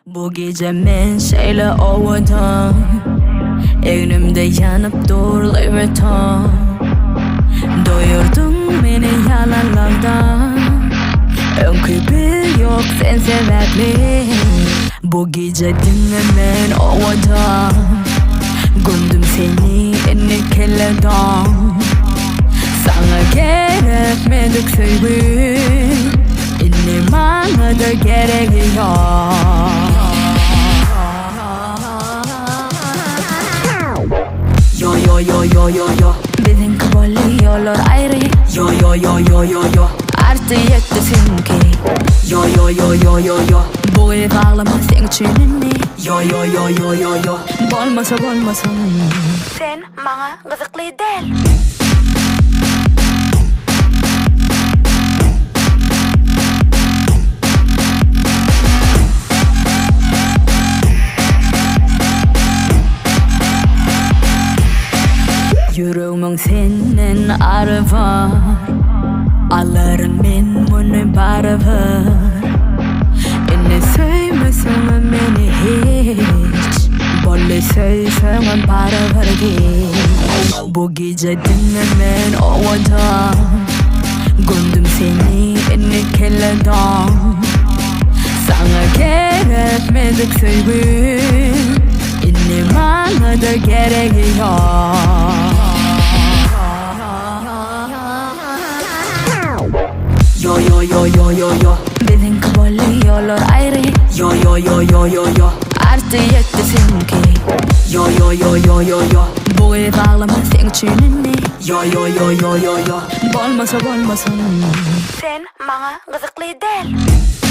Bu gece men şeyle ovadım, elimde yanıp duruyordu. Doyurdun beni yalanlardan, önkübü yok sen sebepli. Bu gece dinlemen ovadım, gömdüm seni en kellerden. Sana gerekmedik sevgim, İnne bana da gerekiyor. Yo yo yo yo yo yo, bizim kabul yollar ayrı. Yo yo yo yo yo yo, artık yetti seninki. Yo yo yo yo yo yo, bu ev ağlama sen için. Yo yo yo yo yo yo, olmasa olmasın. Sen bana rızıklı değil. Yüreğimin senin arı var, alırım ben bunu bari var. Yine sevmesin beni hiç, böyle sevsen bari var hiç. Bu gece dinlemen ovadan, gömdüm seni en kellerden. Sana gerekmedik sevgim, yine bana da gerekiyor. Yo yo yo yo yo yo, bizim kabul yollar ayrı. Yo yo yo yo yo yo, artık yetti seninki. Yo yo yo yo yo yo, bu ev ağlama sen için. Yo yo yo yo yo yo, olmasa olmasın. Sen bana rızıklı değil.